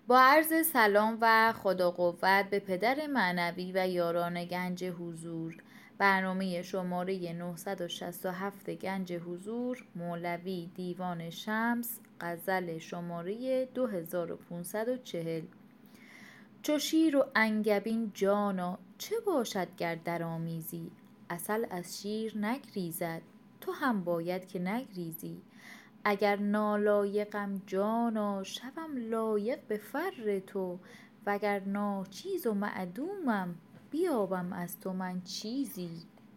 با عرض سلام و خدا قوت به پدر معنوی و یاران گنج حضور. برنامه شماره 967 گنج حضور، مولوی دیوان شمس، غزل شماره 2540. چو شیر و انگبین جانا، چه باشد گر درآمیزی؟ عسل از شیر نگریزد، تو هم باید که نگریزی. اگر نالایقم جانا، شوم لایق به فر تو، وگر ناچیز و معدومم، بیابم از تو من چیزی.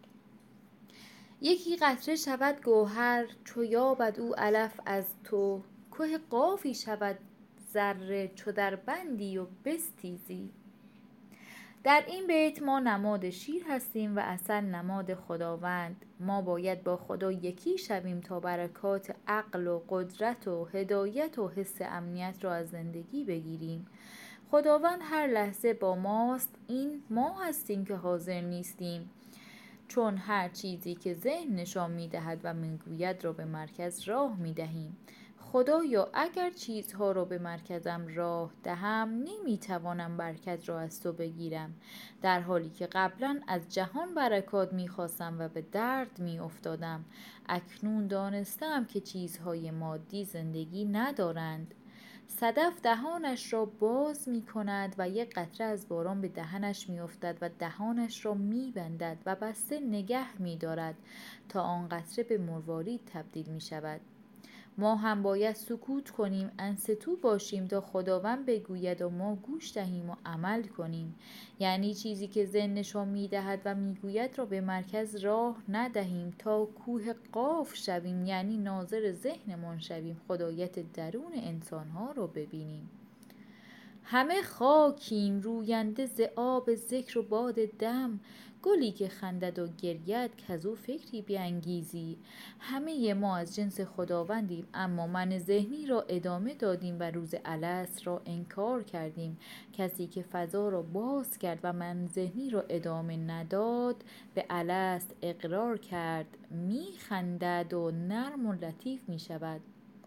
یکی قطره شود گوهر، چو یابد او علف از تو، که قافی شود ذره، چو در بندی و بستیزی. در این بیت ما نماد شیر هستیم و عسل نماد خداوند. ما باید با خدا یکی شویم تا برکات عقل و قدرت و هدایت و حس امنیت را از زندگی بگیریم. خداوند هر لحظه با ماست، این ما هستیم که حاضر نیستیم، چون هر چیزی که ذهن نشان می‌دهد و می‌گوید را به مرکز راه می‌دهیم. خدایا اگر چیزها را به مرکزم راه دهم، نمی‌توانم برکت را از تو بگیرم. در حالی که قبلا از جهان برکات می‌خواستم و به درد می‌افتادم، اکنون دانستم که چیزهای مادی زندگی ندارند. صدف دهانش را باز می کند و یک قطره از باران به دهنش می افتد و دهانش را می بندد و بسته نگه می دارد تا آن قطره به مروارید تبدیل می شود. ما هم باید سکوت کنیم، انصتو باشیم تا خداوند بگوید و ما گوش دهیم و عمل کنیم. یعنی چیزی که ذهن نشان می‌دهد و میگوید را به مرکز راه ندهیم تا کوه قاف شویم، یعنی ناظر ذهنمان شویم، خدایت درون انسانها را ببینیم. همه خاکیم روینده ز آب ذکر و باد دم، گلی که خندد و گرید کزو فکری بیانگیزی. همه ما از جنس خداوندیم، اما من ذهنی را ادامه دادیم و روز الست را انکار کردیم. کسی که فضا را باز کرد و من ذهنی را ادامه نداد، به الست اقرار کرد، می خندد و نرم و لطیف می شود.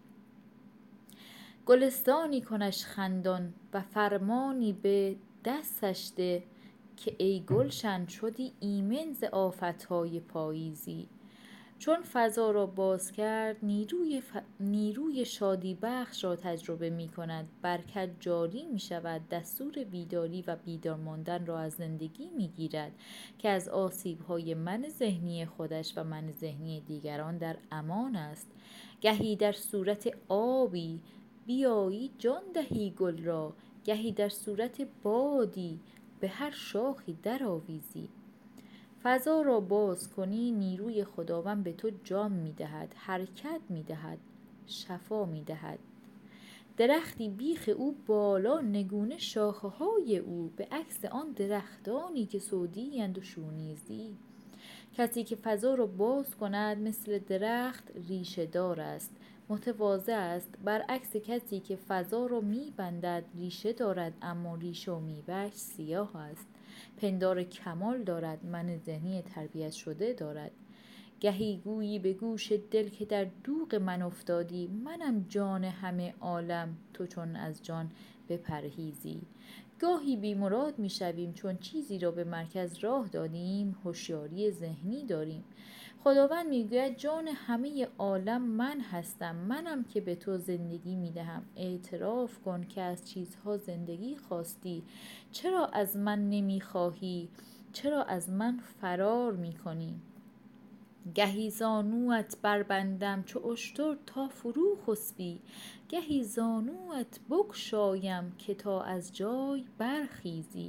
گلستانی کنش خندان و فرمانی به دستش ده، که ای گلشن شدی ایمن ز آفتهای پاییزی. چون فضا را باز کرد، نیروی شادی بخش را تجربه می کند، برکت جاری می شود، دستور بیداری و بیدار ماندن را از زندگی می گیرد که از آسیب‌های من ذهنی خودش و من ذهنی دیگران در امان است. گهی در صورت آبی بیایی جان دهی گل را، گهی در صورت بادی به هر شاخی در آویزی. فضا را باز کنی، نیروی خداوند به تو جان می‌دهد، حرکت می‌دهد، شفا می‌دهد. درختی بیخ او بالا، نگونه شاخه‌های او به عکس آن درختانی که سودی اند و شونیزی. کسی که فضا را باز کند مثل درخت ریشه دار است، متواضع است، برعکس کسی که فضا را می‌بندد، ریشه دارد اما ریشه و میوه‌اش سیاه است. پندار کمال دارد، من ذهنی تربیت شده دارد. گهی گویی به گوش دل که در دوغ من افتادی، منم جان همه عالم، تو چون از جان بپرهیزی. گاهی بیمراد می شویم چون چیزی را به مرکز راه دادیم، هوشیاری ذهنی داریم. خداوند می گوید جان همه عالم من هستم، منم که به تو زندگی می دهم. اعتراف کن که از چیزها زندگی خواستی، چرا از من نمی خواهی؟ چرا از من فرار می کنی؟ گهی زانوات بربندم چو اشتر تا فرو خسبی، گهی زانوات بگشایم که تا از جای برخیزی.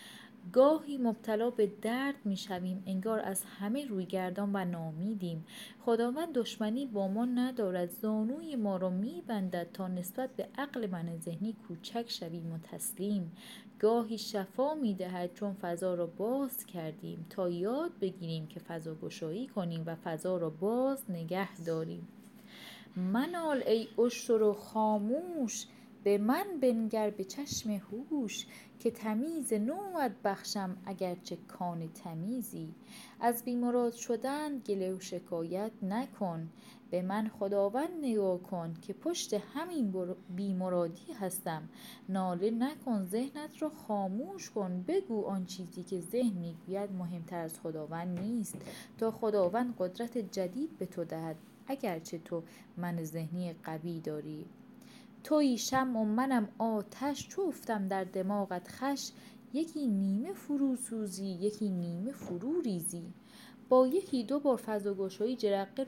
گاهی مبتلا به درد می شویم، انگار از همه روی گردان و ناامیدیم. خداوند دشمنی با ما ندارد، زانوی ما را می بندد تا نسبت به عقل من ذهنی کوچک شویم و تسلیم. گاهی شفا می دهد چون فضا را باز کردیم، تا یاد بگیریم که فضا گشایی کنیم و فضا را باز نگه داریم. منال ای اشتر و خاموش به من بنگر به چشم هوش، که تمیز نوعت بخشم اگرچه کان تمیزی. از بیمراد شدن گله و شکایت نکن، به من خداوند نگاه کن، که پشت همین بیمرادی هستم. ناله نکن، ذهنت را خاموش کن، بگو آن چیزی که ذهن میگوید مهمتر از خداوند نیست، تا خداوند قدرت جدید به تو دهد، اگرچه تو من ذهنی قوی داری. تویی شمع و منم آتش، چو افتم در دماغت خوش، یکی نیمه فرو سوزی یکی نیمه فرو ریزی. با یکی دو بار فضاگشایی جرقه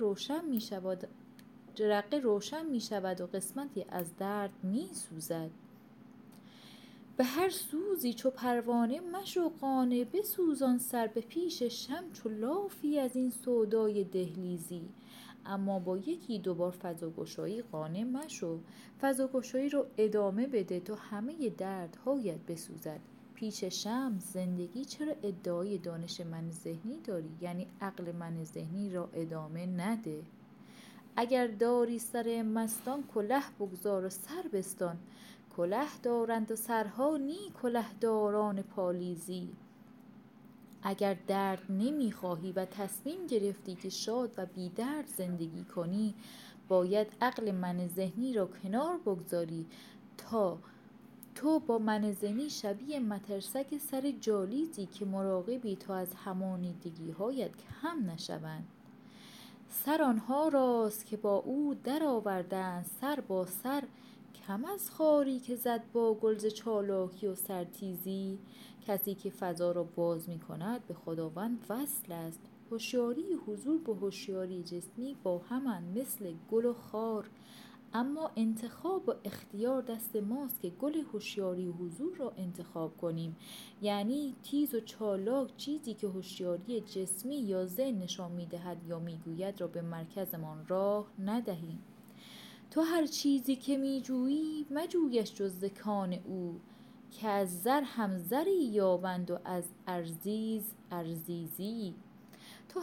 روشن می شود و قسمتی از درد می سوزد. به هر سوزی چو پروانه مشو قانع، بسوزان سر به پیش شمع چو لافی از این سودای دهلیزی. اما با یکی دو بار فضاگشایی قانع مشو، فضاگشایی رو ادامه بده تا همه دردهایت بسوزد. پیش شمع زندگی چرا ادعای دانش من ذهنی داری؟ یعنی عقل من ذهنی را ادامه نده. اگر داری سر مستان کله بگذار و سر بستان، کله دارند و سرها نی کله داران پالیزی. اگر درد نمیخواهی و تصمیم گرفتی که شاد و بی درد زندگی کنی، باید عقل من ذهنی را کنار بگذاری تا تو با من ذهنی شبیه مترسک سر جالیزی که مراقبی تا از همانیدگی هایت کم نشوند. سر آنها راست که با او در آوردند سر با سر، کم از خاری که زد با گلز چالاکی و سرتیزی. کسی که فضا را باز می کند به خداوند وصل است. هوشیاری حضور با هوشیاری جسمی با همند مثل گل و خار، اما انتخاب و اختیار دست ماست که گل هوشیاری حضور را انتخاب کنیم. یعنی تیز و چالاک چیزی که هوشیاری جسمی یا ذهن نشان می‌دهد یا می‌گوید را به مرکزمان راه ندهیم. تو هر چیزی که می‌جویی مجویش جز ز کان او، که از زر هم زری یابند و از ارزیز ارزیزی. تو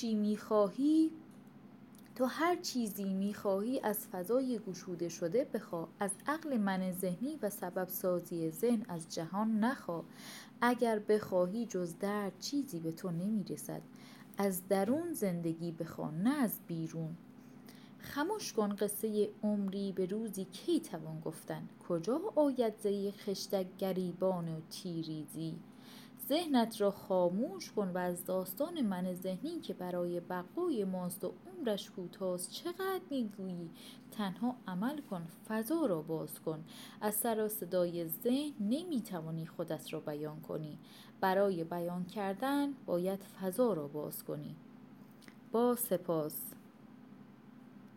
هر چیزی می‌خواهی از فضای گشوده شده بخواه، از عقل من ذهنی و سبب سازی ذهن از جهان نخواه. اگر بخواهی جز درد چیزی به تو نمی‌رسد. از درون زندگی بخواه نه از بیرون. خموش کن قصه عمری به روزی کی توان گفتن، کجا آید ز یک خشتک گریبان و تیریزی. ذهنت را خاموش کن و از داستان من ذهنی که برای بقای ماست و عمرش کوتاست چقدر میگویی؟ تنها عمل کن، فضا را باز کن. از سر و صدای ذهن نمیتوانی خودت را بیان کنی. برای بیان کردن باید فضا را باز کنی. با سپاس.